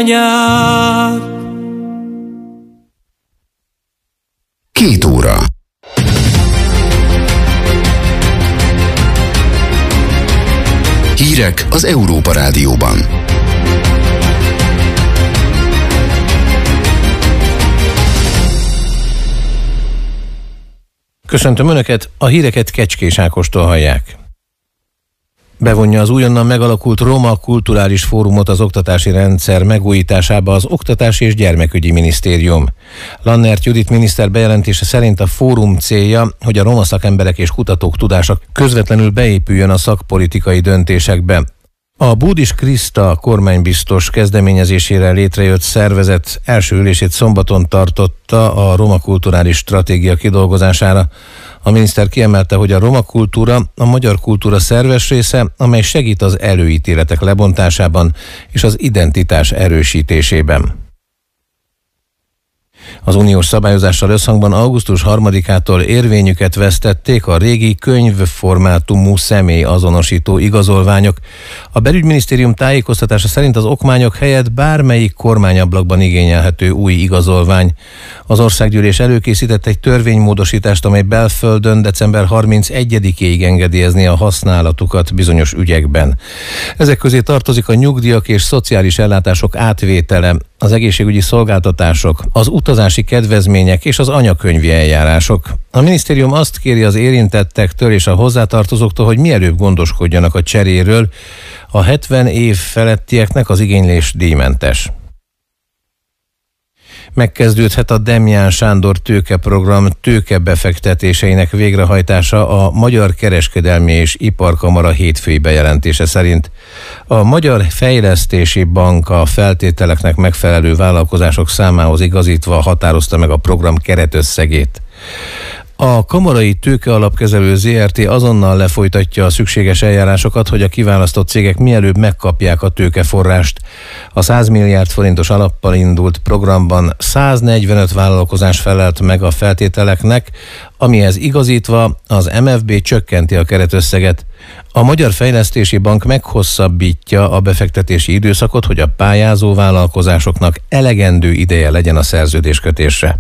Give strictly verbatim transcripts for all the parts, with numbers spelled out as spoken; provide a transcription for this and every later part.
nyár. Két óra. Hírek az Európa Rádióban. Köszöntöm Önöket, a híreket Kecskés Ákostól hallják. Bevonja az újonnan megalakult Roma Kulturális Fórumot az oktatási rendszer megújításába az Oktatási és Gyermekügyi Minisztérium. Lannert Judit miniszter bejelentése szerint a fórum célja, hogy a roma szakemberek és kutatók tudása közvetlenül beépüljön a szakpolitikai döntésekbe. A Búdis Kriszta kormánybiztos kezdeményezésére létrejött szervezet első ülését szombaton tartotta a Roma Kulturális Stratégia kidolgozására. A miniszter kiemelte, hogy a roma kultúra a magyar kultúra szerves része, amely segít az előítéletek lebontásában és az identitás erősítésében. Az uniós szabályozással összhangban augusztus harmadikától érvényüket vesztették a régi könyvformátumú személyazonosító igazolványok. A belügyminisztérium tájékoztatása szerint az okmányok helyett bármelyik kormányablakban igényelhető új igazolvány. Az országgyűlés előkészített egy törvénymódosítást, amely belföldön december harmincegyedikéig engedélyezni a használatukat bizonyos ügyekben. Ezek közé tartozik a nyugdíjak és szociális ellátások átvétele, az egészségügyi szolgáltatások, az utazási kedvezmények és az anyakönyvi eljárások. A minisztérium azt kéri az érintettektől és a hozzátartozóktól, hogy mielőbb gondoskodjanak a cseréről. A hetven év felettieknek az igénylés díjmentes. Megkezdődhet a Demján Sándor tőkeprogram tőkebefektetéseinek végrehajtása a Magyar Kereskedelmi és Iparkamara hétfői bejelentése szerint. A Magyar Fejlesztési Bank a feltételeknek megfelelő vállalkozások számához igazítva határozta meg a program keretösszegét. A Kamarai Tőkealapkezelő zé er té azonnal lefolytatja a szükséges eljárásokat, hogy a kiválasztott cégek mielőbb megkapják a tőkeforrást. A száz milliárd forintos alappal indult programban száznegyvenöt vállalkozás felelt meg a feltételeknek, amihez igazítva az em ef bé csökkenti a keretösszeget. A Magyar Fejlesztési Bank meghosszabbítja a befektetési időszakot, hogy a pályázó vállalkozásoknak elegendő ideje legyen a szerződéskötésre.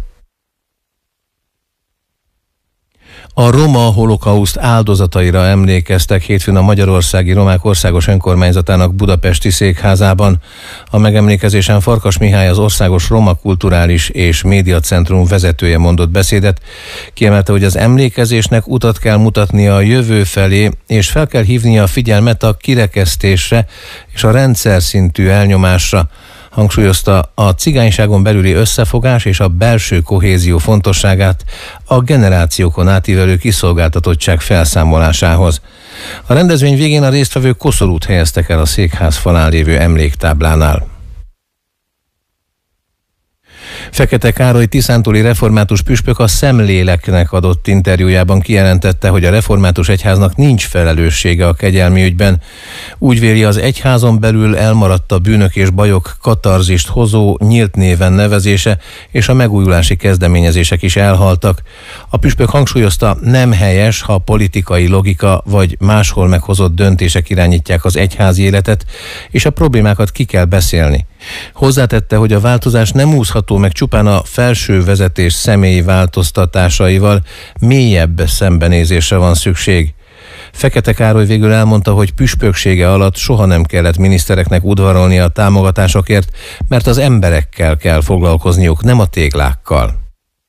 A roma holokauszt áldozataira emlékeztek hétfőn a Magyarországi Romák Országos Önkormányzatának budapesti székházában. A megemlékezésen Farkas Mihály, az Országos Roma Kulturális és Médiacentrum vezetője mondott beszédet. Kiemelte, hogy az emlékezésnek utat kell mutatnia a jövő felé, és fel kell hívnia a figyelmet a kirekesztésre és a rendszer szintű elnyomásra. Hangsúlyozta a cigányságon belüli összefogás és a belső kohézió fontosságát a generációkon átívelő kiszolgáltatottság felszámolásához. A rendezvény végén a résztvevők koszorút helyeztek el a székház falán lévő emléktáblánál. Fekete Károly tiszántúli református püspök a Szemléleknek adott interjújában kijelentette, hogy a református egyháznak nincs felelőssége a kegyelmi ügyben. Úgy véli, az egyházon belül elmaradt a bűnök és bajok katarzist hozó nyílt néven nevezése, és a megújulási kezdeményezések is elhaltak. A püspök hangsúlyozta, nem helyes, ha politikai logika vagy máshol meghozott döntések irányítják az egyházi életet, és a problémákat ki kell beszélni. Hozzátette, hogy a változás nem úszható meg csupán a felső vezetés személyi változtatásaival, mélyebb szembenézésre van szükség. Fekete Károly végül elmondta, hogy püspöksége alatt soha nem kellett minisztereknek udvarolni a támogatásokért, mert az emberekkel kell foglalkozniuk, nem a téglákkal.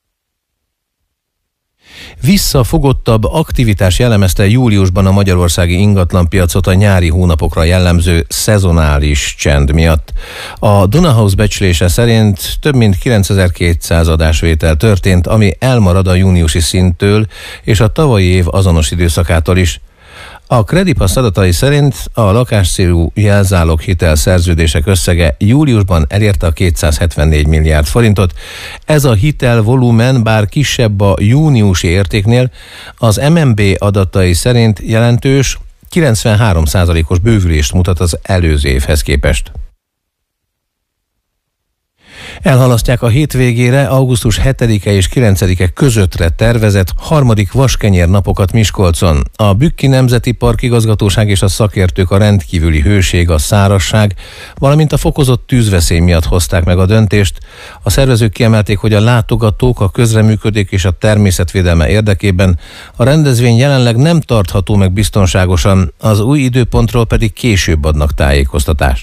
Visszafogottabb aktivitás jellemezte júliusban a magyarországi ingatlanpiacot a nyári hónapokra jellemző szezonális csend miatt. A Dunahouse becslése szerint több mint kilencezer-kétszáz adásvétel történt, ami elmarad a júniusi szinttől és a tavalyi év azonos időszakától is. A Credipass adatai szerint a lakáscélú jelzálog hitel szerződések összege júliusban elérte a kétszázhetvennégy milliárd forintot. Ez a hitel volumen bár kisebb a júniusi értéknél, az em en bé adatai szerint jelentős, kilencvenhárom százalékos bővülést mutat az előző évhez képest. Elhalasztják a hétvégére, augusztus hetedike és kilencedike közöttre tervezett harmadik vaskenyér napokat Miskolcon. A Bükki Nemzeti Park Igazgatóság és a szakértők a rendkívüli hőség, a szárazság, valamint a fokozott tűzveszély miatt hozták meg a döntést. A szervezők kiemelték, hogy a látogatók, a közreműködés és a természetvédelme érdekében a rendezvény jelenleg nem tartható meg biztonságosan, az új időpontról pedig később adnak tájékoztatást.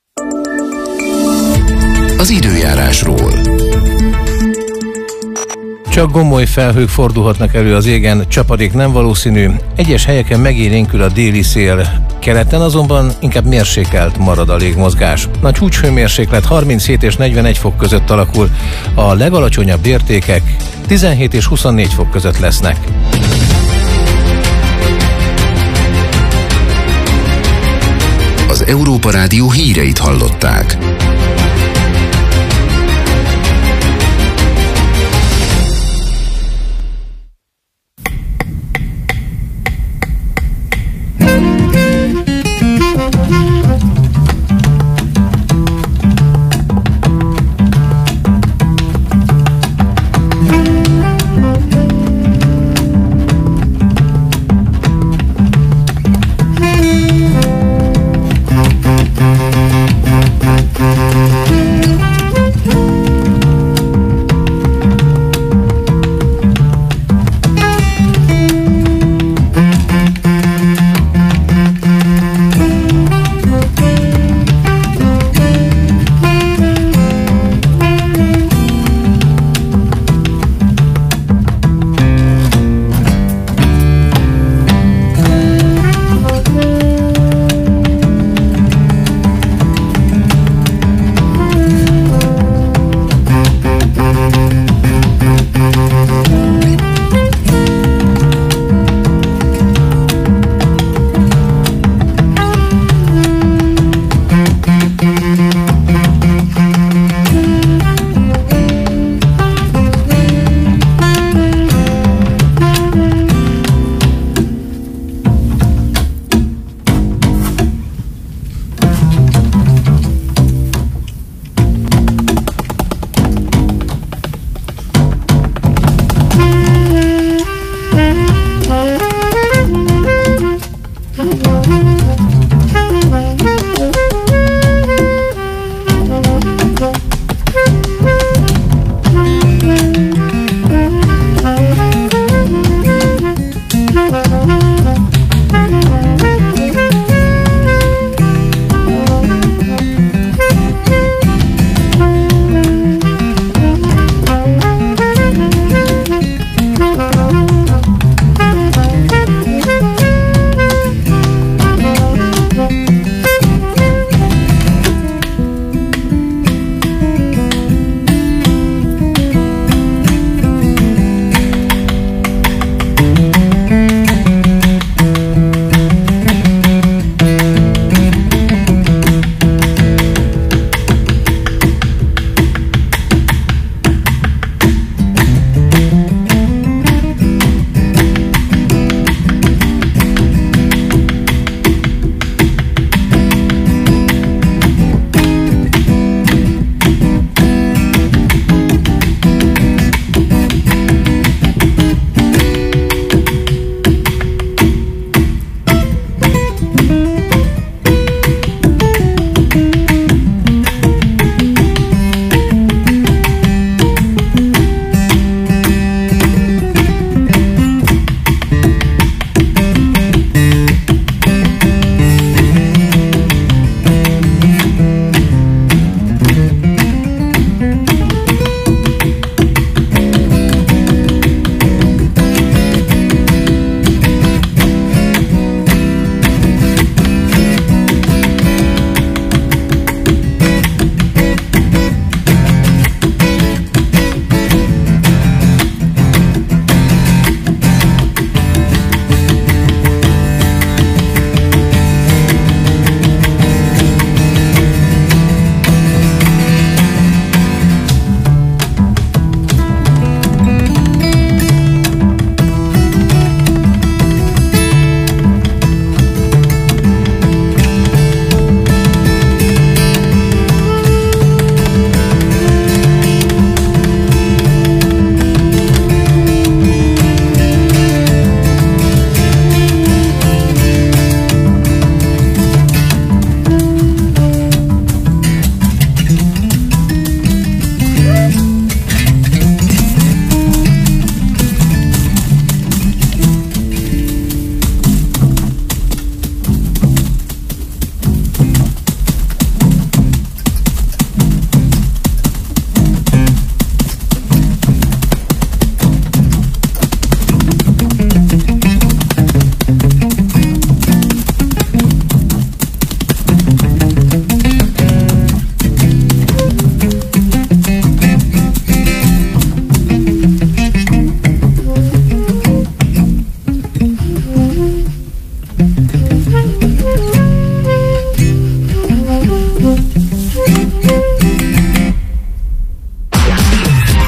Az időjárásról. Csak gomoly felhők fordulhatnak elő az égen, csapadék nem valószínű, egyes helyeken megélénkül a déli szél, keleten azonban inkább mérsékelt marad a légmozgás. A csúcshőmérséklet harminchét és negyvenegy fok között alakul, a legalacsonyabb értékek tizenhét és huszonnégy fok között lesznek. Az Európa Rádió híreit hallották.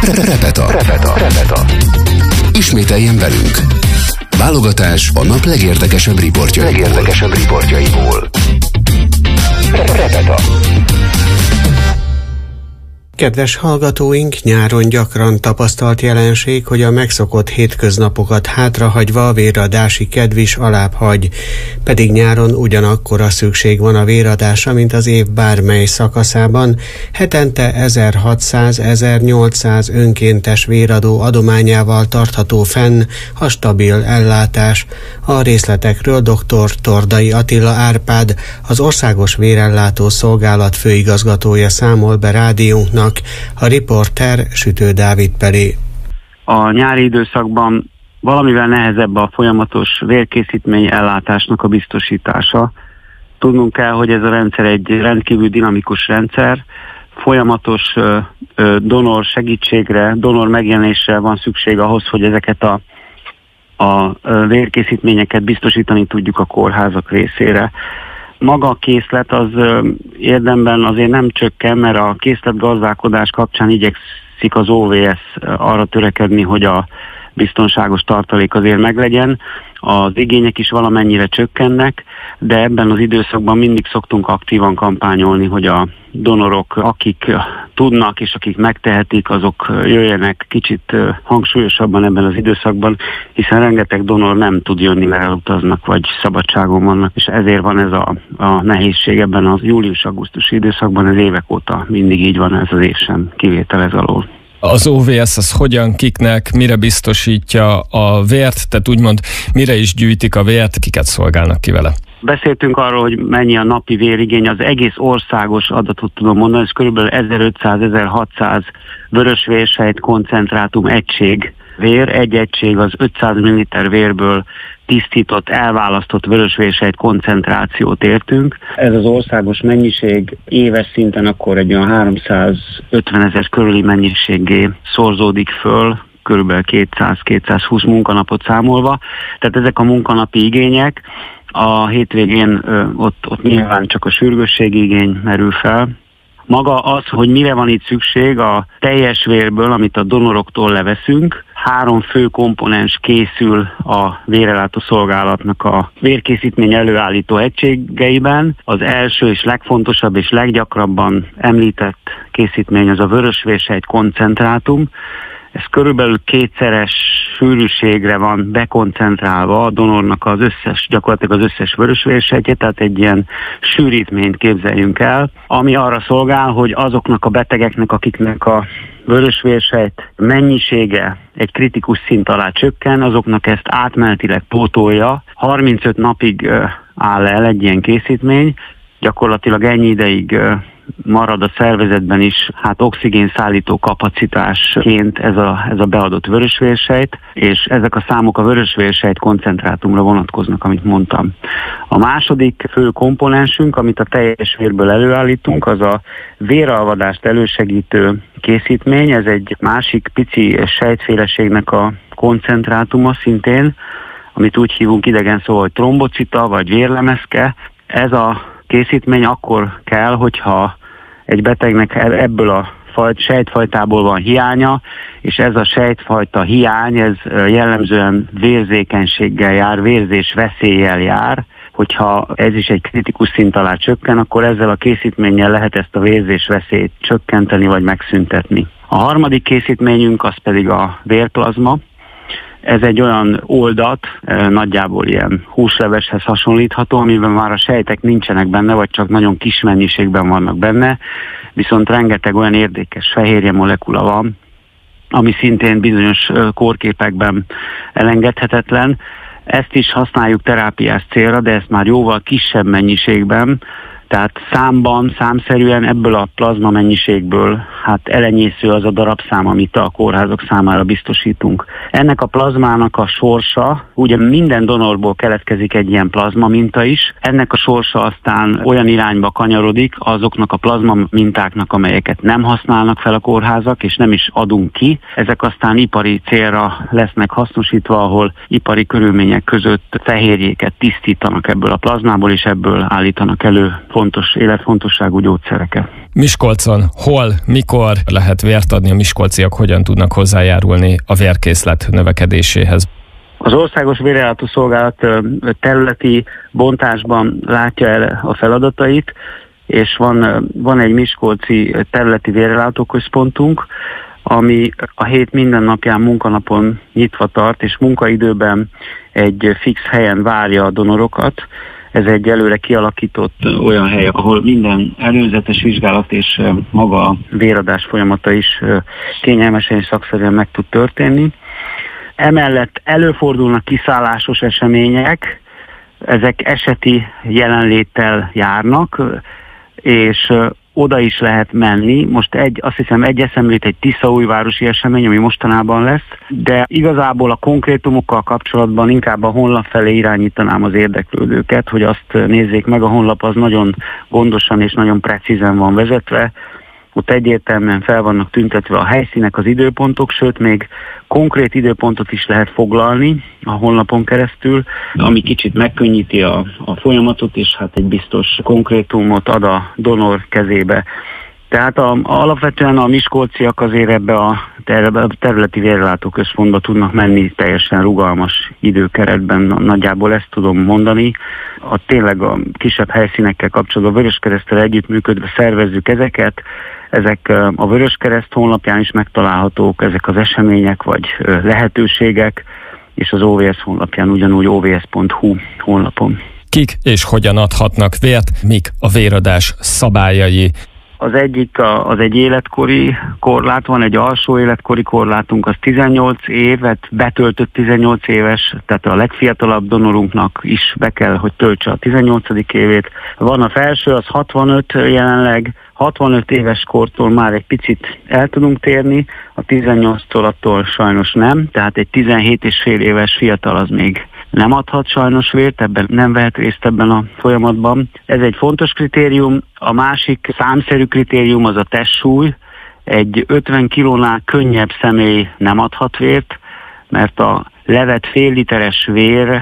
Repeta. Repeta. Repeta. Ismételjen velünk. Válogatás a nap legérdekesebb riportjaiból. Legérdekesebb riportjaiból. Repeta. Kedves hallgatóink, nyáron gyakran tapasztalt jelenség, hogy a megszokott hétköznapokat hátrahagyva a véradási kedv is alább hagy. Pedig nyáron ugyanakkora szükség van a véradásra, mint az év bármely szakaszában. Hetente ezerhatszáz-ezernyolcszáz önkéntes véradó adományával tartható fenn a stabil ellátás. A részletekről dr. Tordai Attila Árpád, az Országos Vérellátó Szolgálat főigazgatója számol be rádiónknak. A riporter Sütő Dávid Pelé. A nyári időszakban valamivel nehezebb a folyamatos vérkészítmény ellátásnak a biztosítása. Tudnunk kell, hogy ez a rendszer egy rendkívül dinamikus rendszer, folyamatos ö, ö, donor segítségre, donor megjelenésre van szükség ahhoz, hogy ezeket a, a vérkészítményeket biztosítani tudjuk a kórházak részére. Maga a készlet az ö, érdemben azért nem csökken, mert a készletgazdálkodás kapcsán igyekszik az o vé es arra törekedni, hogy a biztonságos tartalék azért meglegyen. Az igények is valamennyire csökkennek, de ebben az időszakban mindig szoktunk aktívan kampányolni, hogy a donorok, akik tudnak és akik megtehetik, azok jöjjenek kicsit hangsúlyosabban ebben az időszakban, hiszen rengeteg donor nem tud jönni, mert elutaznak vagy szabadságon vannak, és ezért van ez a, a nehézség ebben az július-augusztusi időszakban, ez évek óta mindig így van, ez az év sem kivétel ez alól. Az o vé es az hogyan, kiknek, mire biztosítja a vért, tehát úgymond mire is gyűjtik a vért, kiket szolgálnak ki vele? Beszéltünk arról, hogy mennyi a napi vérigény, az egész országos adatot tudom mondani, ez kb. ezerötszáz-ezerhatszáz vörösvérsejt koncentrátum egység vér, egy egység az ötszáz milliliter vérből tisztított, elválasztott vörösvérsejt koncentrációt értünk. Ez az országos mennyiség éves szinten akkor egy olyan háromszázötvenezer körüli mennyiségé szorzódik föl, körülbelül kétszáz-kétszázhúsz munkanapot számolva. Tehát ezek a munkanapi igények, a hétvégén ö, ott, ott nyilván csak a sürgősségi igény merül fel. Maga az, hogy mire van itt szükség, a teljes vérből, amit a donoroktól leveszünk, három fő komponens készül a vérellátó szolgálatnak a vérkészítmény előállító egységeiben. Az első és legfontosabb és leggyakrabban említett készítmény az a vörösvérsejt koncentrátum. Ez körülbelül kétszeres sűrűségre van bekoncentrálva a donornak az összes, gyakorlatilag az összes vörösvérsejtje, tehát egy ilyen sűrítményt képzeljünk el, ami arra szolgál, hogy azoknak a betegeknek, akiknek a vörösvérsejt mennyisége egy kritikus szint alá csökken, azoknak ezt átmenetileg pótolja. harmincöt napig áll el egy ilyen készítmény, gyakorlatilag ennyi ideig marad a szervezetben is, hát oxigén szállító kapacitásként ez a, ez a beadott vörösvérsejt, és ezek a számok a vörösvérsejt koncentrátumra vonatkoznak, amit mondtam. A második fő komponensünk, amit a teljes vérből előállítunk, az a véralvadást elősegítő készítmény, ez egy másik pici sejtféleségnek a koncentrátuma szintén, amit úgy hívunk idegen szó, hogy trombocita vagy vérlemezke. Ez a készítmény akkor kell, hogyha egy betegnek ebből a fajt, sejtfajtából van hiánya, és ez a sejtfajta hiány, ez jellemzően vérzékenységgel jár, vérzés veszéllyel jár. Hogyha ez is egy kritikus szint alá csökken, akkor ezzel a készítménnyel lehet ezt a vérzés veszélyt csökkenteni vagy megszüntetni. A harmadik készítményünk az pedig a vérplazma. Ez egy olyan oldat, nagyjából ilyen húsleveshez hasonlítható, amiben már a sejtek nincsenek benne, vagy csak nagyon kis mennyiségben vannak benne, viszont rengeteg olyan érdekes fehérje molekula van, ami szintén bizonyos kórképekben elengedhetetlen. Ezt is használjuk terápiás célra, de ezt már jóval kisebb mennyiségben, tehát számban, számszerűen ebből a plazma mennyiségből hát elenyésző az a darabszám, amit a kórházak számára biztosítunk. Ennek a plazmának a sorsa, ugye minden donorból keletkezik egy ilyen plazma minta is, ennek a sorsa aztán olyan irányba kanyarodik azoknak a plazma mintáknak, amelyeket nem használnak fel a kórházak, és nem is adunk ki. Ezek aztán ipari célra lesznek hasznosítva, ahol ipari körülmények között fehérjéket tisztítanak ebből a plazmából, és ebből állítanak elő fontos, életfontosságú gyógyszereket. Miskolcon hol, mikor lehet vért adni, a miskolciak hogyan tudnak hozzájárulni a vérkészlet növekedéséhez? Az Országos Vérellátó Szolgálat területi bontásban látja el a feladatait, és van, van egy miskolci területi vérellátóközpontunk, ami a hét minden napján munkanapon nyitva tart, és munkaidőben egy fix helyen várja a donorokat. Ez egy előre kialakított olyan hely, ahol minden előzetes vizsgálat és maga a véradás folyamata is kényelmesen és szakszerűen meg tud történni. Emellett előfordulnak kiszállásos események, ezek eseti jelenléttel járnak, és oda is lehet menni. Most egy, azt hiszem egy eszemlét egy tiszaújvárosi esemény, ami mostanában lesz, de igazából a konkrétumokkal kapcsolatban inkább a honlap felé irányítanám az érdeklődőket, hogy azt nézzék meg, a honlap az nagyon gondosan és nagyon precízen van vezetve, ott egyértelműen fel vannak tüntetve a helyszínek, az időpontok, sőt még konkrét időpontot is lehet foglalni a honlapon keresztül, ami kicsit megkönnyíti a, a folyamatot, és hát egy biztos konkrétumot ad a donor kezébe. Tehát a, alapvetően a miskolciak azért ebbe a területi vérellátóközpontba tudnak menni teljesen rugalmas időkeretben, nagyjából ezt tudom mondani. A tényleg a kisebb helyszínekkel kapcsolatban a Vöröskereszttel együttműködve szervezzük ezeket. Ezek a Vöröskereszt honlapján is megtalálhatók, ezek az események vagy lehetőségek, és az o vé es honlapján ugyanúgy o vé es pont hu honlapon. Kik és hogyan adhatnak vért, mik a véradás szabályai? Az egyik az egy életkori korlát, van egy alsó életkori korlátunk, az tizennyolc évet betöltött tizennyolc éves, tehát a legfiatalabb donorunknak is be kell, hogy töltse a tizennyolcadik évét. Van a felső, az hatvanöt jelenleg, hatvanöt éves kortól már egy picit el tudunk térni, a tizennyolctól attól sajnos nem, tehát egy tizenhét és fél éves fiatal az még nem adhat sajnos vért, ebben nem vehet részt ebben a folyamatban. Ez egy fontos kritérium. A másik számszerű kritérium az a testsúly. Egy ötven kilónál könnyebb személy nem adhat vért, mert a levett fél literes vér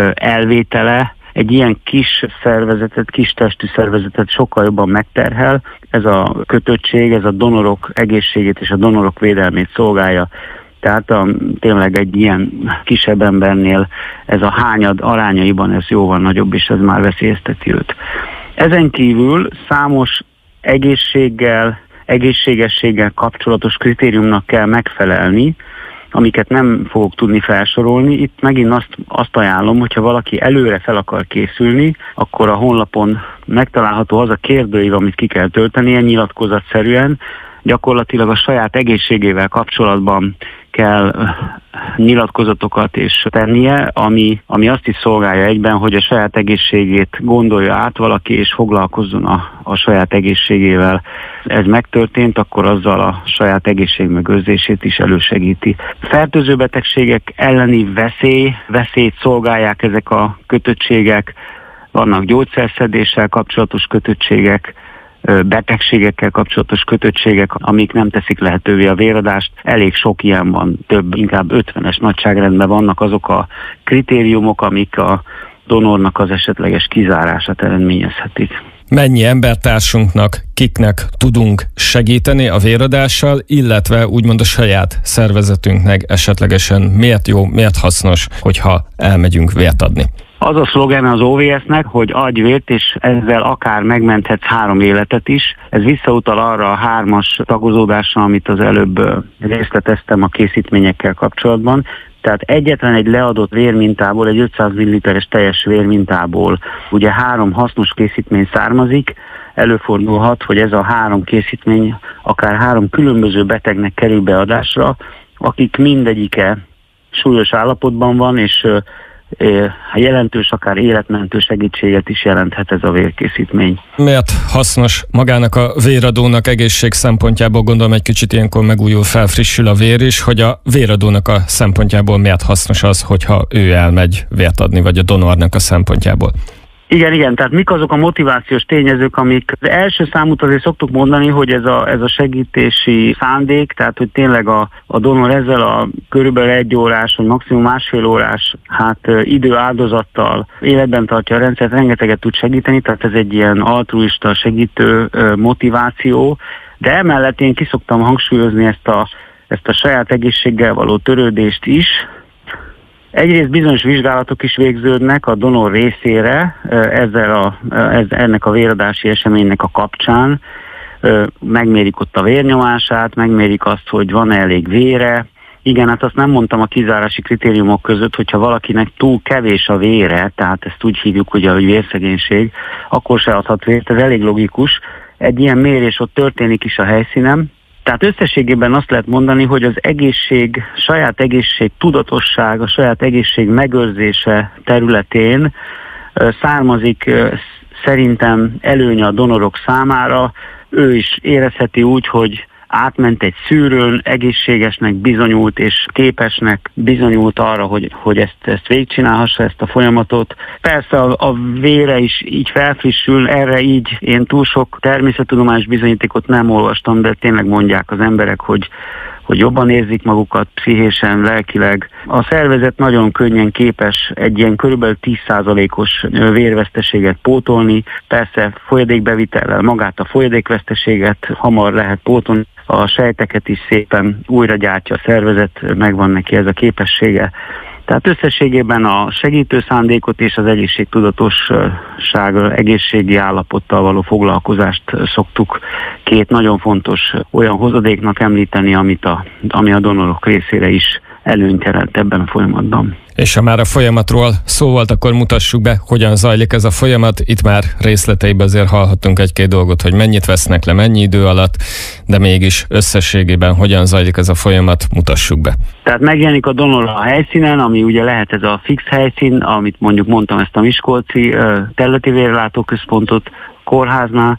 elvétele egy ilyen kis szervezetet, kis testű szervezetet sokkal jobban megterhel. Ez a kötöttség, ez a donorok egészségét és a donorok védelmét szolgálja. Tehát a, tényleg egy ilyen kisebb embernél ez a hányad arányaiban ez jóval nagyobb, és ez már veszélyezteti őt. Ezen kívül számos egészséggel, egészségességgel kapcsolatos kritériumnak kell megfelelni, amiket nem fogok tudni felsorolni. Itt megint azt, azt ajánlom, hogyha valaki előre fel akar készülni, akkor a honlapon megtalálható az a kérdőív, amit ki kell töltenie nyilatkozatszerűen. Gyakorlatilag a saját egészségével kapcsolatban kell nyilatkozatokat is tennie, ami, ami azt is szolgálja egyben, hogy a saját egészségét gondolja át valaki, és foglalkozzon a, a saját egészségével. Ez megtörtént, akkor azzal a saját egészségmegőrzését is elősegíti. Fertőző betegségek elleni veszély, veszélyt szolgálják ezek a kötöttségek, vannak gyógyszerszedéssel kapcsolatos kötöttségek, betegségekkel kapcsolatos kötöttségek, amik nem teszik lehetővé a véradást. Elég sok ilyen van, több, inkább ötvenes nagyságrendben vannak azok a kritériumok, amik a donornak az esetleges kizárását eredményezhetik. Mennyi embertársunknak, kiknek tudunk segíteni a véradással, illetve úgymond a saját szervezetünknek esetlegesen miért jó, miért hasznos, hogyha elmegyünk vért adni? Az a szlogen az o vé es-nek, hogy adj vért, és ezzel akár megmenthetsz három életet is. Ez visszautal arra a hármas tagozódásra, amit az előbb részleteztem a készítményekkel kapcsolatban. Tehát egyetlen egy leadott vérmintából, egy ötszáz milliliteres teljes vérmintából ugye három hasznos készítmény származik. Előfordulhat, hogy ez a három készítmény akár három különböző betegnek kerül beadásra, akik mindegyike súlyos állapotban van, és jelentős, akár életmentő segítséget is jelenthet ez a vérkészítmény. Miért hasznos magának a véradónak egészség szempontjából, gondolom egy kicsit ilyenkor megújul, felfrissül a vér is, hogy a véradónak a szempontjából miért hasznos az, hogyha ő elmegy vért adni, vagy a donornak a szempontjából? Igen, igen, tehát mik azok a motivációs tényezők, amik az első számút azért szoktuk mondani, hogy ez a, ez a segítési szándék, tehát hogy tényleg a, a donor ezzel a körülbelül egy órás, vagy maximum másfél órás hát idő áldozattal életben tartja a rendszert, rengeteget tud segíteni, tehát ez egy ilyen altruista segítő motiváció, de emellett én ki szoktam hangsúlyozni ezt a, ezt a saját egészséggel való törődést is. Egyrészt bizonyos vizsgálatok is végződnek a donor részére ezzel a, ez, ennek a véradási eseménynek a kapcsán. Megmérik ott a vérnyomását, megmérik azt, hogy van-e elég vére. Igen, hát azt nem mondtam a kizárási kritériumok között, hogyha valakinek túl kevés a vére, tehát ezt úgy hívjuk, hogy a vérszegénység, akkor se adhat vért, ez elég logikus. Egy ilyen mérés ott történik is a helyszínen. Tehát összességében azt lehet mondani, hogy az egészség, saját egészség tudatosság, a saját egészség megőrzése területén származik szerintem előny a donorok számára. Ő is érezheti úgy, hogy átment egy szűrőn, egészségesnek bizonyult és képesnek bizonyult arra, hogy, hogy ezt, ezt végigcsinálhassa, ezt a folyamatot. Persze a, a vére is így felfrissül, erre így én túl sok természettudományos bizonyítékot nem olvastam, de tényleg mondják az emberek, hogy hogy jobban érzik magukat pszichésen, lelkileg. A szervezet nagyon könnyen képes egy ilyen körülbelül tíz százalékos vérveszteséget pótolni. Persze folyadékbevitellel magát a folyadékveszteséget hamar lehet pótolni. A sejteket is szépen újra gyártja a szervezet, megvan neki ez a képessége. Tehát összességében a segítő szándékot és az egészségtudatosság, egészségi állapottal való foglalkozást szoktuk két nagyon fontos olyan hozadéknak említeni, amit a, ami a donorok részére is előnyt jelent ebben a folyamatban. És ha már a folyamatról szó volt, akkor mutassuk be, hogyan zajlik ez a folyamat. Itt már részleteiben azért hallhattunk egy-két dolgot, hogy mennyit vesznek le, mennyi idő alatt, de mégis összességében hogyan zajlik ez a folyamat, mutassuk be. Tehát megjelenik a donor a helyszínen, ami ugye lehet ez a fix helyszín, amit mondjuk mondtam, ezt a miskolci területi vérellátóközpontot kórháznál,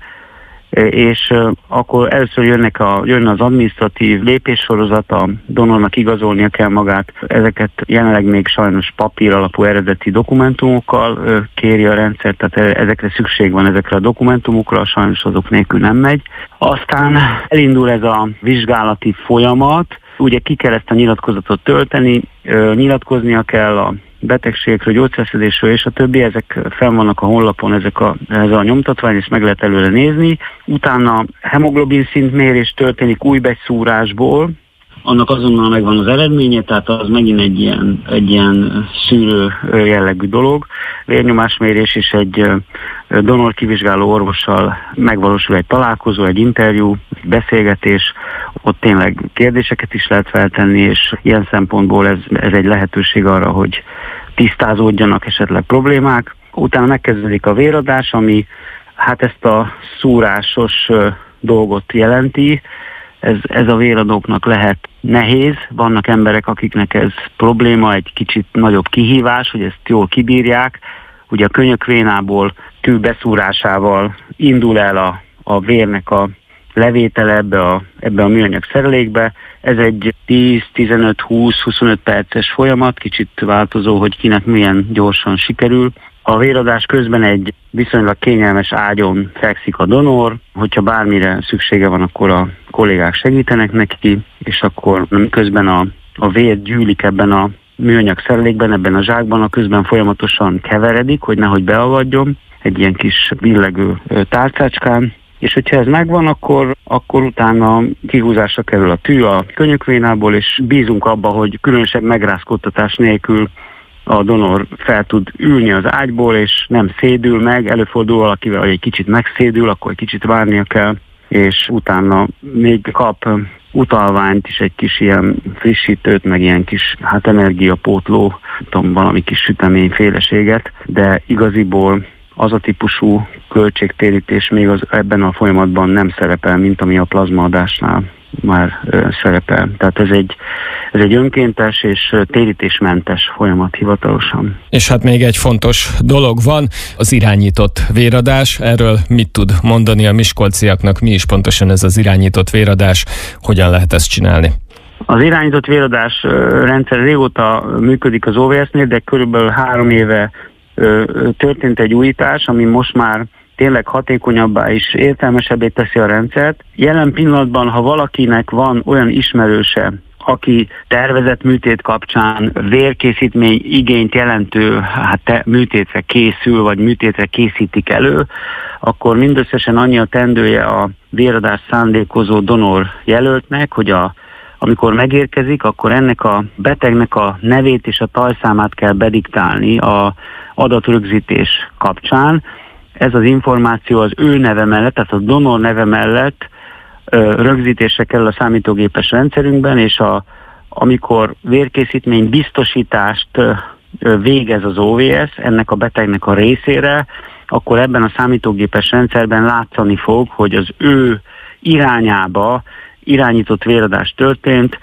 és akkor először jönnek a, jön az adminisztratív lépéssorozat, a donornak igazolnia kell magát. Ezeket jelenleg még sajnos papír alapú eredeti dokumentumokkal kéri a rendszer, tehát ezekre szükség van, ezekre a dokumentumokra, sajnos azok nélkül nem megy. Aztán elindul ez a vizsgálati folyamat, ugye ki kell ezt a nyilatkozatot tölteni, nyilatkoznia kell a betegségekről, gyógyszerszedésről és a többi, ezek fenn vannak a honlapon, ezek a, ez a nyomtatvány, ezt meg lehet előre nézni. Utána hemoglobin szintmérés történik újbegyszúrásból, annak azonnal megvan az eredménye, tehát az megint egy ilyen, egy ilyen szűrő jellegű dolog. Vérnyomásmérés és egy donor kivizsgáló orvossal megvalósul egy találkozó, egy interjú, egy beszélgetés, ott tényleg kérdéseket is lehet feltenni, és ilyen szempontból ez, ez egy lehetőség arra, hogy tisztázódjanak esetleg problémák. Utána megkezdődik a véradás, ami hát ezt a szúrásos dolgot jelenti. Ez, ez a véradóknak lehet nehéz, vannak emberek, akiknek ez probléma, egy kicsit nagyobb kihívás, hogy ezt jól kibírják. Ugye a könyökvénából tű beszúrásával indul el a, a vérnek a levétele ebbe a, ebbe a műanyag szerelékbe. Ez egy tíz, tizenöt, húsz, huszonöt perces folyamat, kicsit változó, hogy kinek milyen gyorsan sikerül. A véradás közben egy viszonylag kényelmes ágyon fekszik a donor, hogyha bármire szüksége van, akkor a kollégák segítenek neki, és akkor közben a, a vér gyűlik ebben a műanyag szerelékben, ebben a zsákban, a közben folyamatosan keveredik, hogy nehogy beavadjon, egy ilyen kis billegő tálcácskán, és hogyha ez megvan, akkor, akkor utána kihúzásra kerül a tű a könyökvénából, és bízunk abba, hogy különösebb megrázkódtatás nélkül a donor fel tud ülni az ágyból, és nem szédül meg, előfordul valakivel, hogy egy kicsit megszédül, akkor egy kicsit várnia kell, és utána még kap utalványt is, egy kis ilyen frissítőt, meg ilyen kis hát energiapótló, tudom, valami kis süteményféleséget, de igaziból az a típusú költségtérítés még az, ebben a folyamatban nem szerepel, mint ami a plazmaadásnál már ö, szerepel. Tehát ez egy, ez egy önkéntes és térítésmentes folyamat hivatalosan. És hát még egy fontos dolog van, az irányított véradás. Erről mit tud mondani a miskolciaknak? Mi is pontosan ez az irányított véradás? Hogyan lehet ezt csinálni? Az irányított véradás rendszer régóta működik az o vé es-nél, de körülbelül három éve történt egy újítás, ami most már tényleg hatékonyabbá és értelmesebbé teszi a rendszert. Jelen pillanatban, ha valakinek van olyan ismerőse, aki tervezett műtét kapcsán vérkészítmény igényt jelentő hát te, műtétre készül, vagy műtétre készítik elő, akkor mindösszesen annyi a teendője a véradást szándékozó donor jelöltnek, hogy a, amikor megérkezik, akkor ennek a betegnek a nevét és a tajszámát kell bediktálni a adatrögzítés kapcsán. Ez az információ az ő neve mellett, tehát a donor neve mellett rögzítésre kerül a számítógépes rendszerünkben, és a, amikor vérkészítmény biztosítást végez az o vé es ennek a betegnek a részére, akkor ebben a számítógépes rendszerben látszani fog, hogy az ő irányába irányított véradás történt,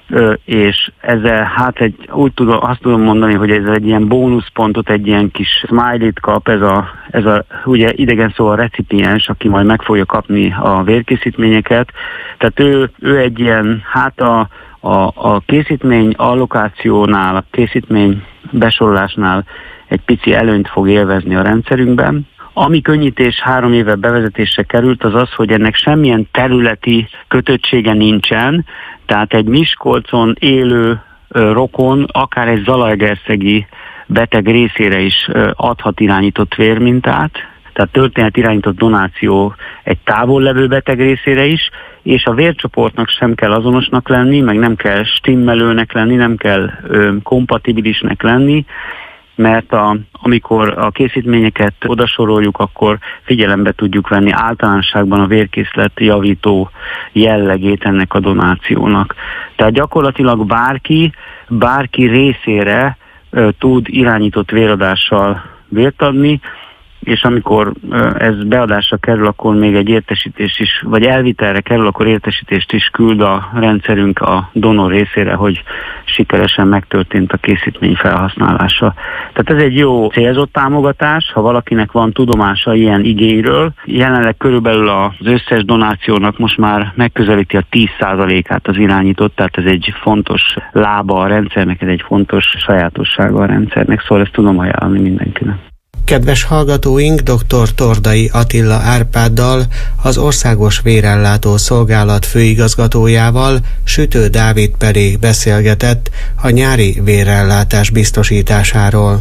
és ezzel hát egy, úgy tudom, azt tudom mondani, hogy ez egy ilyen bónuszpontot, egy ilyen kis smiley-t kap ez a, ez a ugye idegen szó a recipiens, aki majd meg fogja kapni a vérkészítményeket. Tehát ő, ő egy ilyen, hát a, a, a készítmény allokációnál, a készítmény besorolásnál egy pici előnyt fog élvezni a rendszerünkben. Ami könnyítés három éve bevezetésre került, az az, hogy ennek semmilyen területi kötöttsége nincsen, tehát egy Miskolcon élő ö, rokon, akár egy zalaegerszegi beteg részére is ö, adhat irányított vérmintát, tehát történet irányított donáció egy távol levő beteg részére is, és a vércsoportnak sem kell azonosnak lenni, meg nem kell stimmelőnek lenni, nem kell ö, kompatibilisnek lenni, mert a, amikor a készítményeket odasoroljuk, akkor figyelembe tudjuk venni általánosságban a vérkészlet javító jellegét ennek a donációnak. Tehát gyakorlatilag bárki, bárki részére ö, tud irányított véradással vért adni, és amikor ez beadásra kerül, akkor még egy értesítés is, vagy elvitelre kerül, akkor értesítést is küld a rendszerünk a donor részére, hogy sikeresen megtörtént a készítmény felhasználása. Tehát ez egy jó célzott támogatás, ha valakinek van tudomása ilyen igényről. Jelenleg körülbelül az összes donációnak most már megközelíti a tíz százalékát az irányított, tehát ez egy fontos lába a rendszernek, ez egy fontos sajátossága a rendszernek, szóval ezt tudom ajánlani mindenkinek. Kedves hallgatóink, dr. Tordai Attila Árpáddal, az Országos Vérellátó Szolgálat főigazgatójával, Sütő Dávid pedig beszélgetett a nyári vérellátás biztosításáról.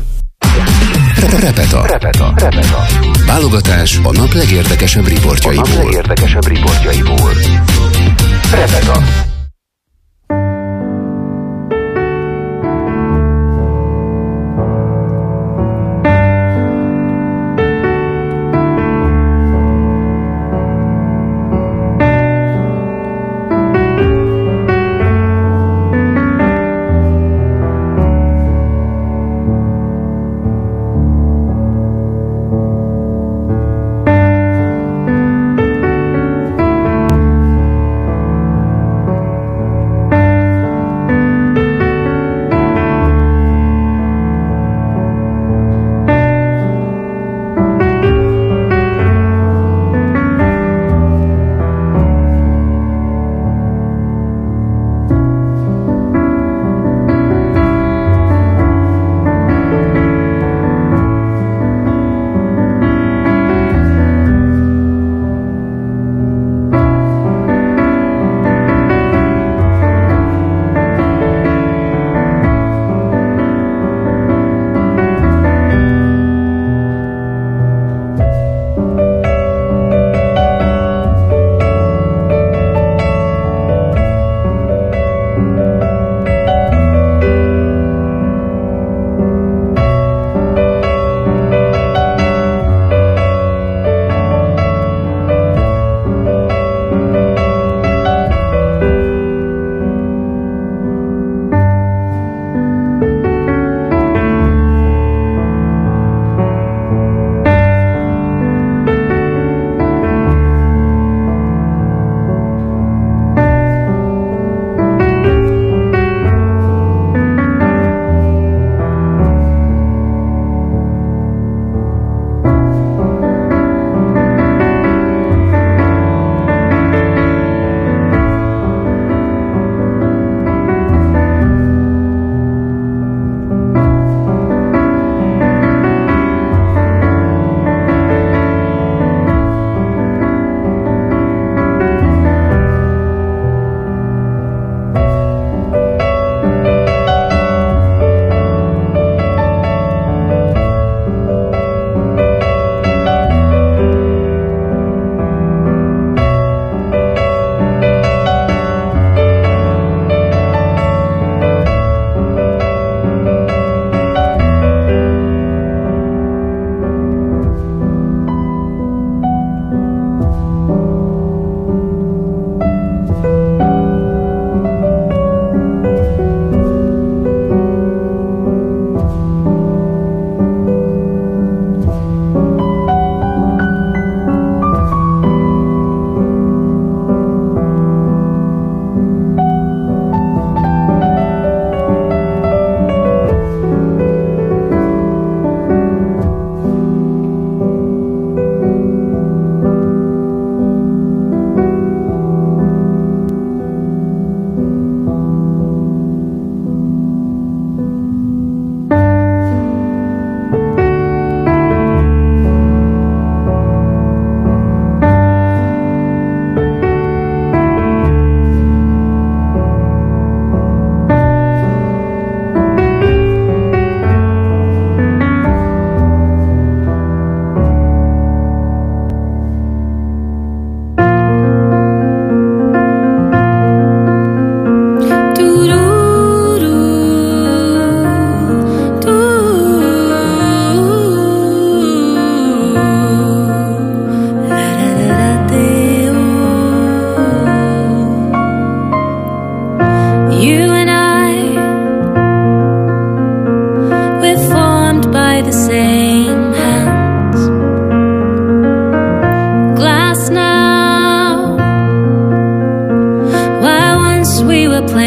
Repeta. Repeta. Repeta. Válogatás a nap legérdekesebb riportjaiból. A nap legérdekesebb riportjaiból. Repeta.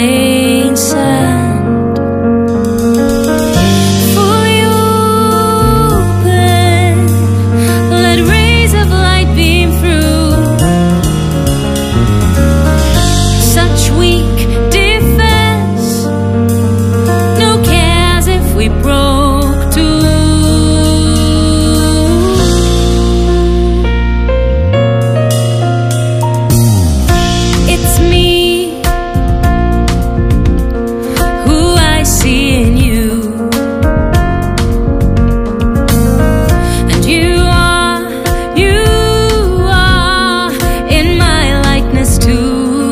rain sand. Fully open, let rays of light beam through. Such weak defense, no cares if we broke too. It's me, who I see in you, and you are, you are in my likeness too.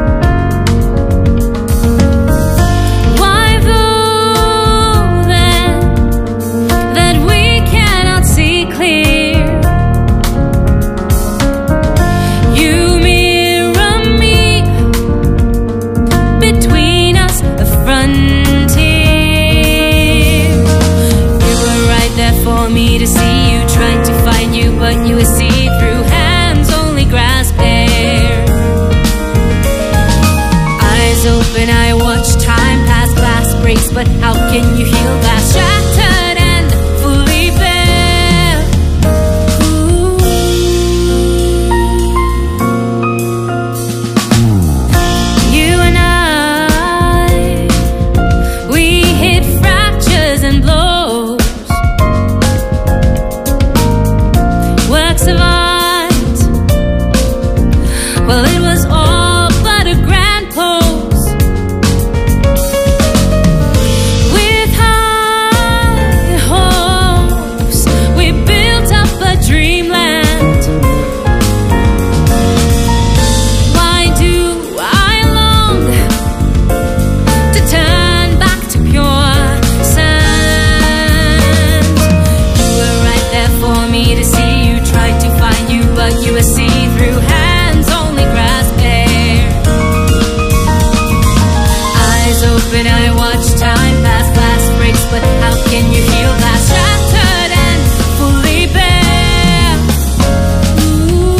Why though then that we cannot see clear? You mirror me, between us a frontier. You were right there for me to see. You tried to find you, but you were see-through. Hands only grasp air. Eyes open, I watch time pass. Glass breaks, but how can you heal glass shattered and fully bare? Ooh. You and I, we hit fractures and blows, works of art. Well, it was all but a grand pose. With high hopes, we built up a dreamland. Why do I long to turn back to pure sand? You were right there for me to see. You tried to find you, but you were see-through. Hands only grasp air. Eyes open, I watch time pass. Glass breaks, but how can you heal glass shattered and fully bare? Ooh.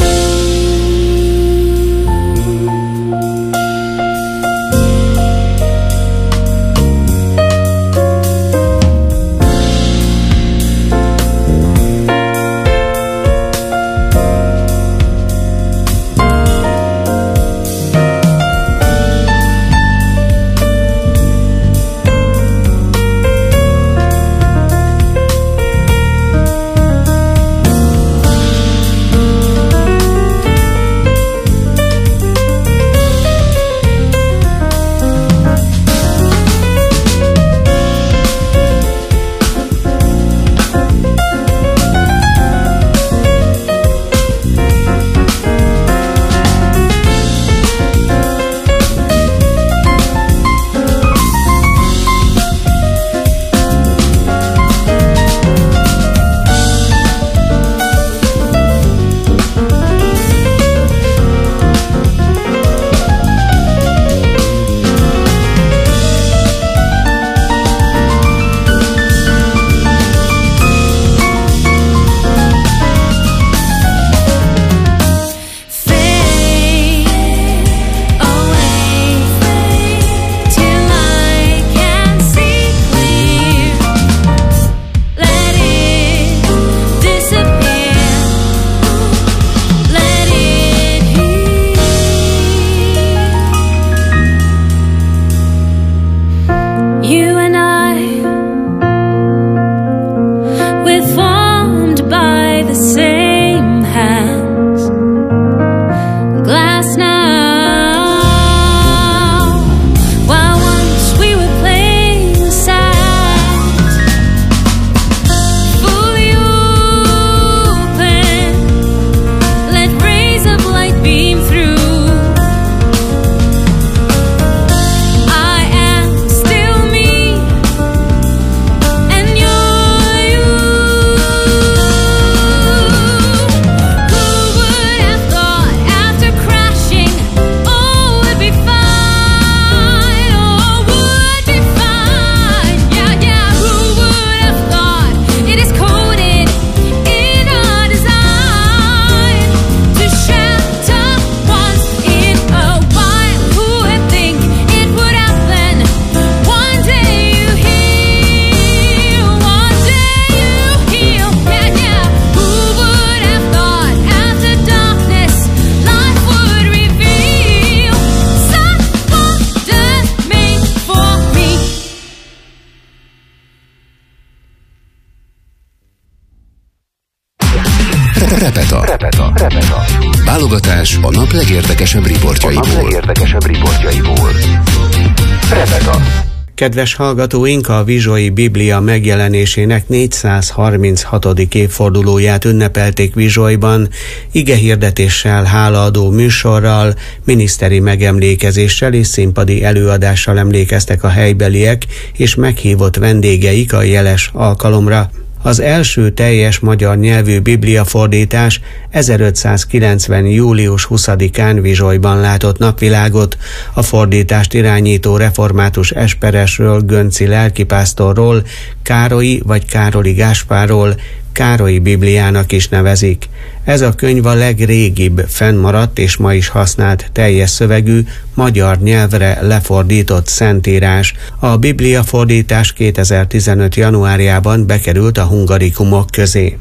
Repeta. Repeta. Repeta. Válogatás a nap legérdekesebb riportjaiból. A nap legérdekesebb riportjaiból. Repeta. Kedves hallgatóink, a Vizsoi Biblia megjelenésének négyszázharminchatodik évfordulóját ünnepelték Vizsolyban, igehirdetéssel, hálaadó műsorral, miniszteri megemlékezéssel és színpadi előadással emlékeztek a helybeliek és meghívott vendégeik a jeles alkalomra. Az első teljes magyar nyelvű bibliafordítás ezerötszázkilencven. július huszadikán Vizsolyban látott napvilágot. A fordítást irányító református esperesről, Gönci lelkipásztorról, Károlyi vagy Károli Gáspárról Károlyi Bibliának is nevezik. Ez a könyv a legrégibb fennmaradt és ma is használt teljes szövegű, magyar nyelvre lefordított szentírás. A bibliafordítás kétezer-tizenöt. januárjában bekerült a hungarikumok közé.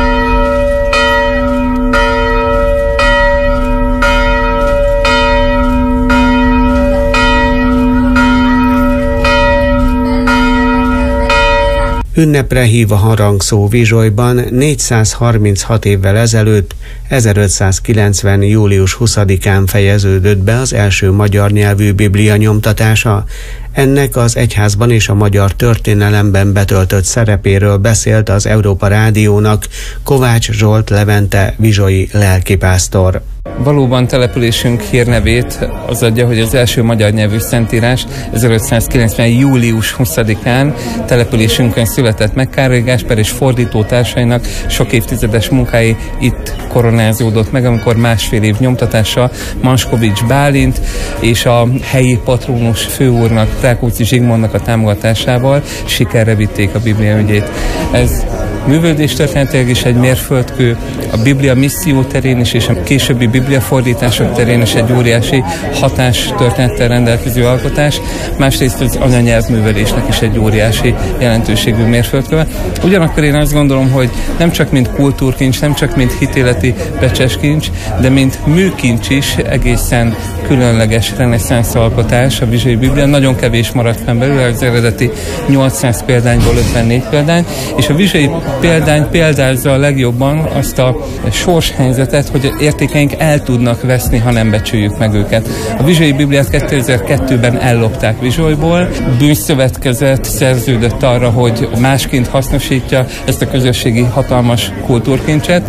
Ünnepre hív a harangszó Vizsolyban négyszázharminchat évvel ezelőtt, ezerötszázkilencven. július huszadikán fejeződött be az első magyar nyelvű biblia nyomtatása. Ennek az egyházban és a magyar történelemben betöltött szerepéről beszélt az Európa Rádiónak Kovács Zsolt Levente vizsolyi lelkipásztor. Valóban településünk hírnevét az adja, hogy az első magyar nyelvű szentírás ezerötszázkilencven. július huszadikán településünkön született meg. Károlyi Gáspár és fordítótársainak sok évtizedes munkái itt koronázódott meg, amikor másfél év nyomtatása Manskovics Bálint és a helyi patrónus főúrnak, Rákóczi Zsigmondnak a támogatásával sikerre vitték a Biblia ügyét. Ez művődéstörténetileg is egy mérföldkő, a Biblia misszió terén is, és a későbbi bibliafordítások terén is egy óriási hatástörténettel rendelkező alkotás, másrészt az anyanyelvművelésnek is egy óriási jelentőségű mérföldköve. Ugyanakkor én azt gondolom, hogy nem csak mint kultúrkincs, nem csak mint hitéleti becseskincs, de mint műkincs is egészen különleges reneszánsz alkotás, a Vizsai Biblia. Nagyon kevés maradt fenn belőle, az eredeti nyolcszáz példányból ötvennégy példány, és a Vizsai példány példázza a legjobban azt a sorshelyzetet, hogy értékeink el tudnak veszni, ha nem becsüljük meg őket. A Vizsai Bibliát kétezer-kettőben ellopták Vizsolyból, bűnszövetkezet szerződött arra, hogy másként hasznosítja ezt a közösségi hatalmas kultúrkincset,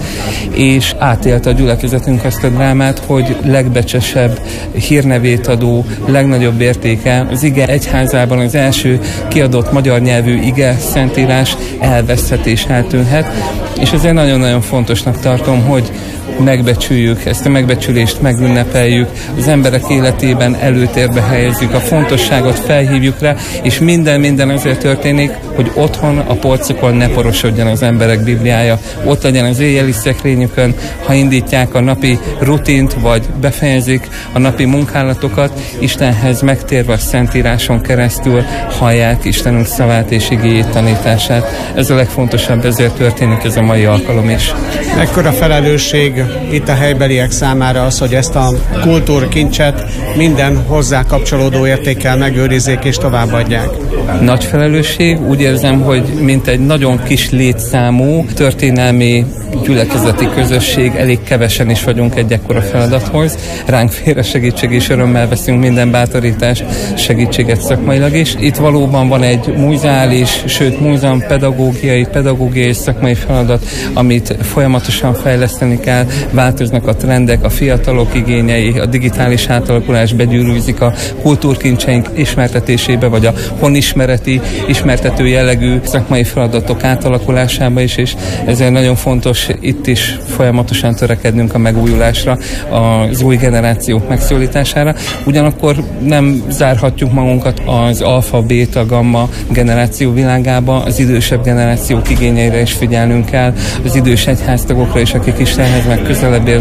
és átélte a gyülekezetünk azt a drámát, hogy legbecsesebb hírnevét adó, legnagyobb értéke az ige egyházában az első kiadott magyar nyelvű ige szentírás elveszhet és eltűnhet, és ezért nagyon-nagyon fontosnak tartom, hogy megbecsüljük, ezt a megbecsülést megünnepeljük, az emberek életében előtérbe helyezzük, a fontosságot felhívjuk rá, és minden-minden azért történik, hogy otthon a polcokon ne porosodjon az emberek Bibliája, ott legyen az éjjeli szekrényükön, ha indítják a napi rutint, vagy befejezik a napi munkálatokat, Istenhez megtérve a Szentíráson keresztül hallják Istenünk szavát és igéjét, tanítását. Ez a legfontosabb, ezért történik ez a mai alkalom is. Ekkora felelősség itt a helybeliek számára az, hogy ezt a kultúrkincset minden hozzá kapcsolódó értékkel megőrizzék és továbbadják. Nagy felelősség, úgy érzem, hogy mint egy nagyon kis létszámú történelmi gyülekezeti közösség, elég kevesen is vagyunk egy ekkora feladathoz. Ránk félre segítség és örömmel veszünk minden bátorítást, segítséget szakmailag is. Itt valóban van egy múzeális, sőt múzeum pedagógiai, pedagógiai szakmai feladat, amit folyamatosan fejleszteni kell, változnak a trendek, a fiatalok igényei, a digitális átalakulás begyűrűzik a kultúrkincseink ismertetésébe, vagy a honismereti, ismertető jellegű szakmai feladatok átalakulásába is, és ezért nagyon fontos itt is folyamatosan törekednünk a megújulásra, az új generációk megszólítására. Ugyanakkor nem zárhatjuk magunkat az alfa, béta, gamma generáció világába, az idősebb generációk igényeire is figyelnünk kell, az idős egyháztagokra is, akik Istenhez meg közelebb érzik magukat,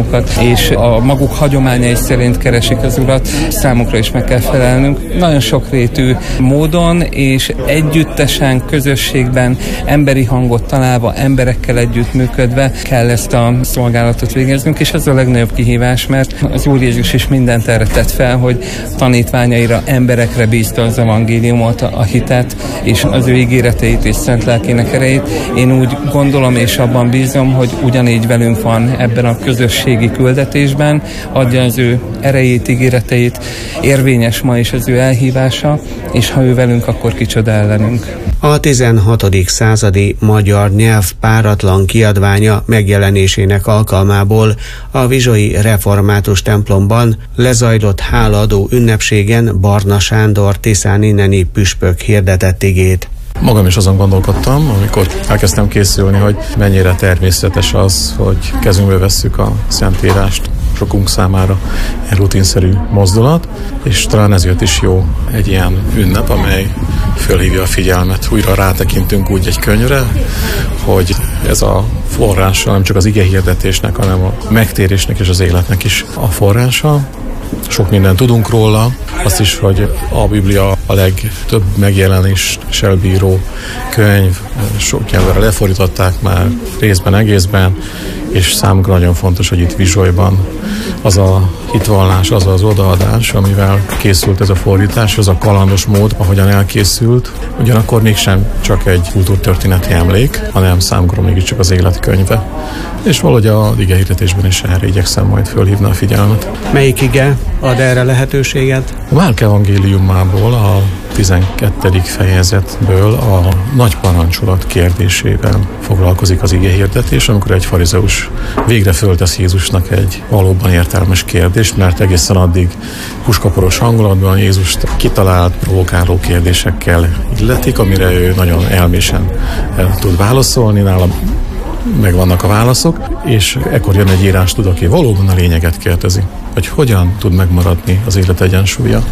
szokásokat, és a maguk hagyományai szerint keresik az Urat, számukra is meg kell felelnünk. Nagyon sokrétű módon, és együttesen, közösségben, emberi hangot találva, emberekkel együttműködve kell ezt a szolgálatot végeznünk, és ez a legnagyobb kihívás, mert az Úr Jézus is mindent erre tett fel, hogy tanítványaira, emberekre bízta az evangéliumot, a hitet, és az ő ígéreteit és szent lelkének erejét. Én úgy gondolom, és abban bízom, hogy ugyanígy velünk van ebben a közösségi küldetésben, adja az ő erejét, ígéreteit, érvényes ma is az ő elhívása, és ha ő velünk, akkor kicsoda ellenünk. A tizenhatodik századi magyar nyelv páratlan kiadványa megjelenésének alkalmából a vizsoi református templomban lezajlott hálaadó ünnepségen Barna Sándor tiszáninneni püspök hirdetett igét. Magam is azon gondolkodtam, amikor elkezdtem készülni, hogy mennyire természetes az, hogy kezünkbe vesszük a Szentírást, sokunk számára egy rutinszerű mozdulat, és talán ezért is jó egy ilyen ünnep, amely fölhívja a figyelmet. Újra rátekintünk úgy egy könyvre, hogy ez a forrása nem csak az ige hirdetésnek, hanem a megtérésnek és az életnek is a forrása. Sok mindent tudunk róla, azt is, hogy a Biblia a legtöbb megjelenéssel bíró könyv, sok nyelvre lefordították már részben, egészben, és számunkra nagyon fontos, hogy itt Vizsolyban az a hitvallás, az az odaadás, amivel készült ez a fordítás, az a kalandos mód, ahogyan elkészült, ugyanakkor mégsem csak egy kultúrtörténeti emlék, hanem számunkra mégiscsak az életkönyve. És valahogy a igehirdetésben is erre igyekszem majd fölhívni a figyelmet. Melyik ige ad erre lehetőséget? A Márk evangéliumából, a tizenkettedik fejezetből a nagy parancsolat kérdésével foglalkozik az igehirdetés, amikor egy farizeus végre föltesz Jézusnak egy valóban értelmes kérdést, mert egészen addig puskaporos hangulatban Jézust kitalált, provokáló kérdésekkel illetik, amire ő nagyon elmésen el tud válaszolni, nála megvannak a válaszok, és ekkor jön egy írástudó, aki valóban a lényeget kérdezi, hogy hogyan tud megmaradni az élet egyensúlya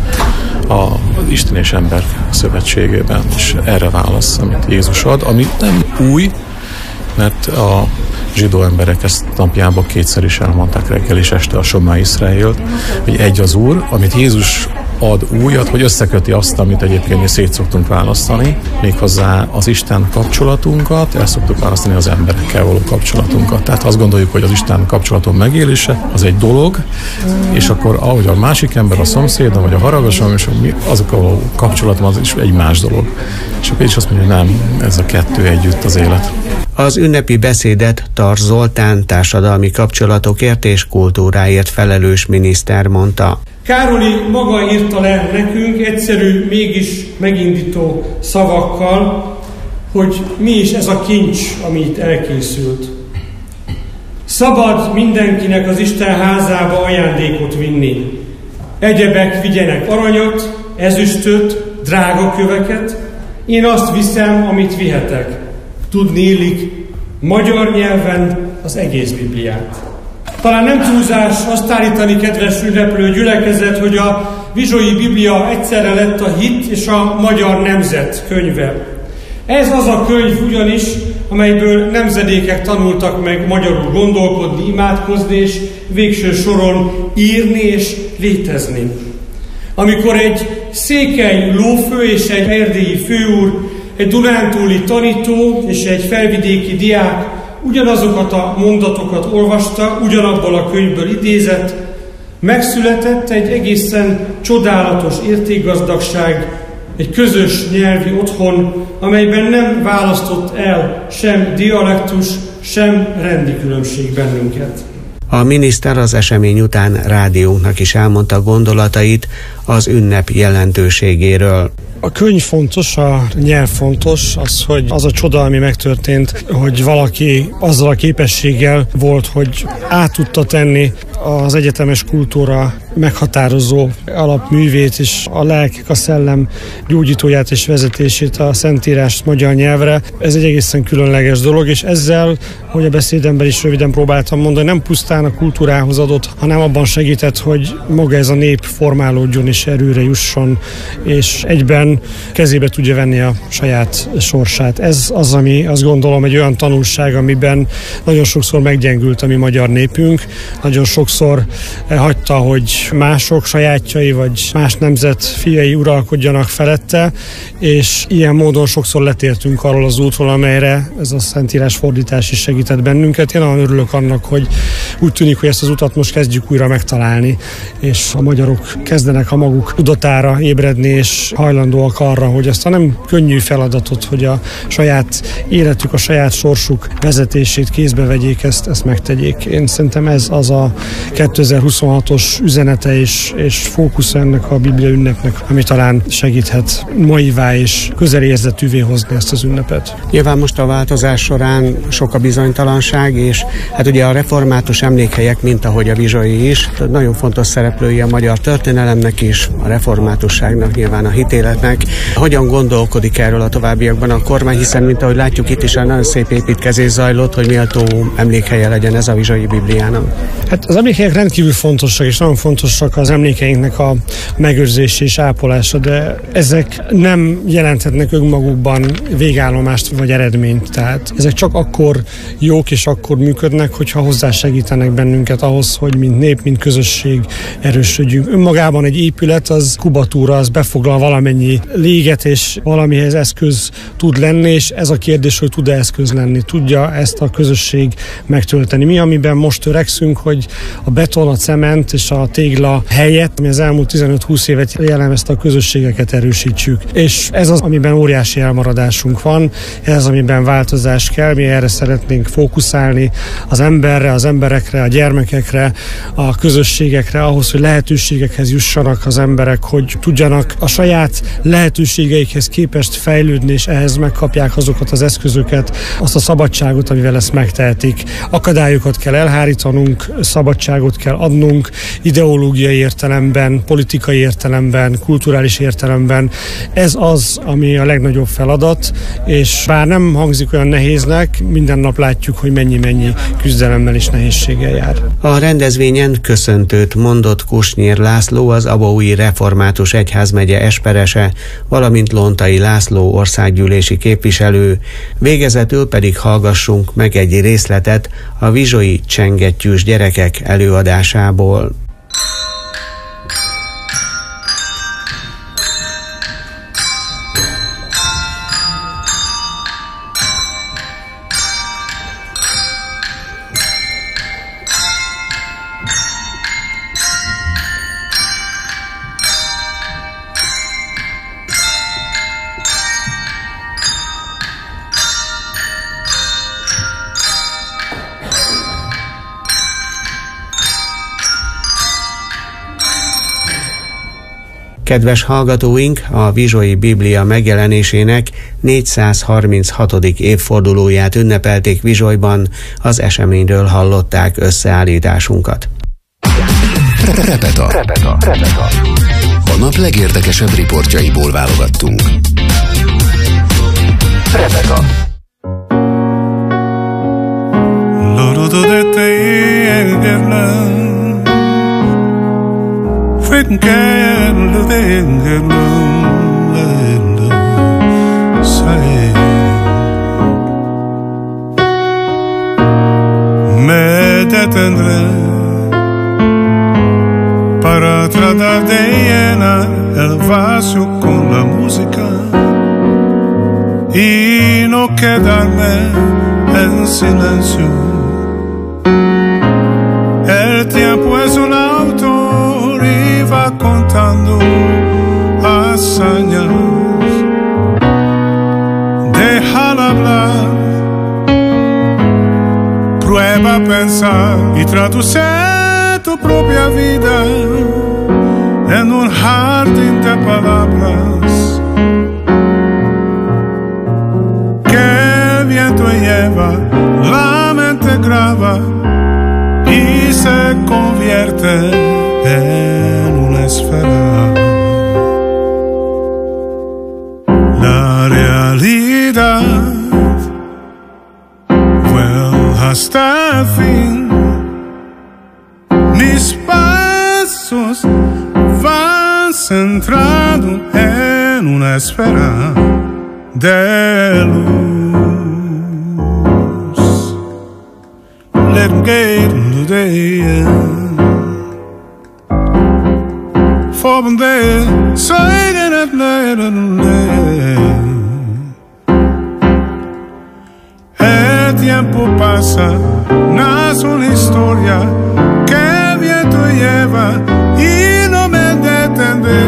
az Isten és ember szövetségében, és erre válasz, amit Jézus ad, ami nem új, mert a zsidó emberek ezt napjában kétszer is elmondták, reggel és este a Somá Iszraélt, hogy egy az Úr, amit Jézus ad újat, hogy összeköti azt, amit egyébként mi szét szoktunk választani, méghozzá az Isten kapcsolatunkat, el szoktuk választani az emberekkel való kapcsolatunkat. Tehát azt gondoljuk, hogy az Isten kapcsolaton megélése, az egy dolog, és akkor ahogy a másik ember, a szomszédom, vagy a haragosom, és azok a kapcsolatom, az is egy más dolog. És akkor is azt mondja, hogy nem, ez a kettő együtt az élet. Az ünnepi beszédet Tar Zoltán társadalmi kapcsolatokért és kultúráért felelős miniszter mondta. Károli maga írta le nekünk egyszerű, mégis megindító szavakkal, hogy mi is ez a kincs, ami itt elkészült. Szabad mindenkinek az Isten házába ajándékot vinni. Egyebek vigyenek aranyat, ezüstöt, drága köveket. Én azt viszem, amit vihetek. Tudni illik magyar nyelven az egész Bibliát. Talán nem túlzás azt állítani, kedves ünneplő gyülekezet, hogy a Vizsolyi Biblia egyszerre lett a hit és a magyar nemzet könyve. Ez az a könyv ugyanis, amelyből nemzedékek tanultak meg magyarul gondolkodni, imádkozni és végső soron írni és létezni. Amikor egy székely lófő és egy erdélyi főúr, egy dunántúli tanító és egy felvidéki diák ugyanazokat a mondatokat olvasta, ugyanabból a könyvből idézett, megszületett egy egészen csodálatos értékgazdagság, egy közös nyelvi otthon, amelyben nem választott el sem dialektus, sem rendi különbség bennünket. A miniszter az esemény után rádiónknak is elmondta gondolatait az ünnep jelentőségéről. A könyv fontos, a nyelv fontos, az, hogy az a csoda, ami megtörtént, hogy valaki azzal a képességgel volt, hogy át tudta tenni az egyetemes kultúra meghatározó alapművét és a lelkek, a szellem gyógyítóját és vezetését, a Szentírást magyar nyelvre. Ez egy egészen különleges dolog, és ezzel, hogy a beszédemben is röviden próbáltam mondani, nem pusztán a kultúrához adott, hanem abban segített, hogy maga ez a nép formálódjon és erőre jusson, és egyben kezébe tudja venni a saját sorsát. Ez az, ami azt gondolom egy olyan tanulság, amiben nagyon sokszor meggyengült a mi magyar népünk, nagyon sokszor hagyta, hogy mások sajátjai vagy más nemzet fiai uralkodjanak felette, és ilyen módon sokszor letértünk arról az útról, amelyre ez a Szentírás fordítás is segített bennünket. Én nagyon örülök annak, hogy úgy tűnik, hogy ezt az utat most kezdjük újra megtalálni, és a magyarok kezdenek a maguk tudatára ébredni, és hajlandóak arra, hogy ezt a nem könnyű feladatot, hogy a saját életük, a saját sorsuk vezetését kézbe vegyék, ezt, ezt megtegyék. Én szerintem ez az a kétezer-huszonhatos üzenete és, és fókusz ennek a Biblia ünnepnek, ami talán segíthet maivá és közelérzetűvé hozni ezt az ünnepet. Nyilván most a változás során sok a bizonytalanság, és hát ugye a református emlékhelyek, mint ahogy a vizsai is, nagyon fontos szereplői a magyar történelemnek is, a reformátusságnak, nyilván a hitéletnek. Hogyan gondolkodik erről a továbbiakban a kormány, hiszen mint ahogy látjuk, itt is a nagyon szép építkezés zajlott, hogy méltó emlékhelye legyen ez a vizsai Bibliának. Hát az emlékhelyek rendkívül fontosak, és nagyon fontosak az emlékeinknek a megőrzése és ápolása, de ezek nem jelenthetnek önmagukban végállomást vagy eredményt. Tehát ezek csak akkor jók és akkor működnek, hogyha hozzásegítenek bennünket ahhoz, hogy mint nép, mint közösség erősödjünk. Önmagában egy épület az kubatúra, az befoglal valamennyi léget, és valamihez eszköz tud lenni, és ez a kérdés, hogy tud-e eszköz lenni, tudja ezt a közösség megtölteni. Mi, amiben most törekszünk, hogy a beton, a cement és a tégla helyett, ami az elmúlt tizenöt-húsz évet jellemezte, a közösségeket erősítsük. És ez az, amiben óriási elmaradásunk van, ez az, amiben változás kell, mi erre szeretnénk fókuszálni, az emberre, az emberekre, a gyermekekre, a közösségekre, ahhoz, hogy lehetőségekhez jussanak az emberek, hogy tudjanak a saját lehetőségeikhez képest fejlődni, és ehhez megkapják azokat az eszközöket, azt a szabadságot, amivel ezt megtehetik. Akadályokat kell elhárítanunk, szabadságot kell adnunk, ideológiai értelemben, politikai értelemben, kulturális értelemben. Ez az, ami a legnagyobb feladat, és bár nem hangzik olyan nehéznek, minden nap látjuk, hogy mennyi-mennyi küzdelemmel és nehézséggel jár. A rendezvényen köszöntőt mondott Kusnyér László, az Abaúji Református Egyházmegye esperese, valamint Lontai László országgyűlési képviselő. Végezetül pedig hallgassunk meg egy részletet a vizsai csengettyűs gyerekek előadásából. Kedves hallgatóink, a Vizsai Biblia megjelenésének négyszázharminchatodik évfordulóját ünnepelték Vizsajban, az eseményről hallották összeállításunkat. Repeta. Repeta. Repeta. A nap legérdekesebb riportjaiból válogattunk. Repeta. Me detendré para tratar de llenar el vaso con la música y no quedarme en silencio. El tiempo es un autor y va contando hazañas. Déjala hablar, prueba pensar y traduce tu propia vida en un jardín de palabras que el viento lleva, la mente graba y se convierte en hasta el fin. Mis pasos van centrados en una esfera de luz. Let me get today. For there, say that el tiempo pasa, nace una historia que el viento lleva y no me detendré.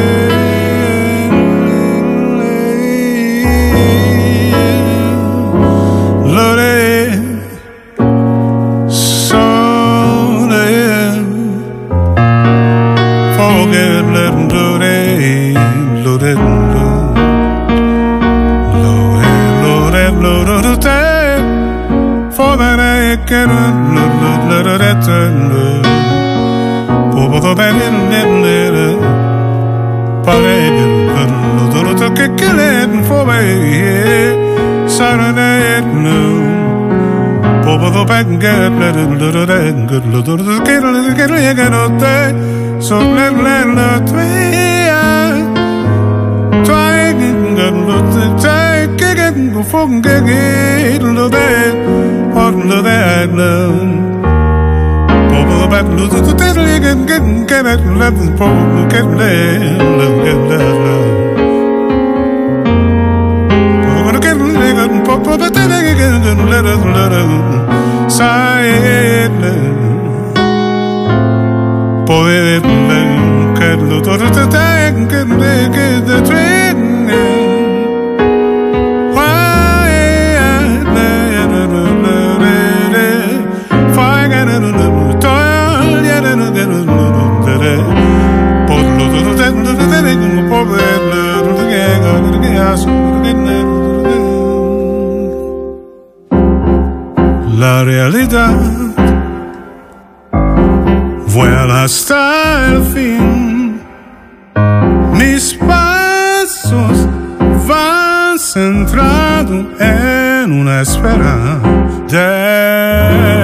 Saturday noon, Bobo back and get let it little day, good little get a little get a little day, so let let let me try and get a little take get and go for and get it a little day, or little day Bobo back little to get and get get it let the Bobo get let get let Pop up at the again and let us let us side poder que lo todo te tenga que the train why fire and toil yet and por lo todo te tenga poder que aso la realidad vuela hasta el fin. Mis pasos van centrados en una esfera de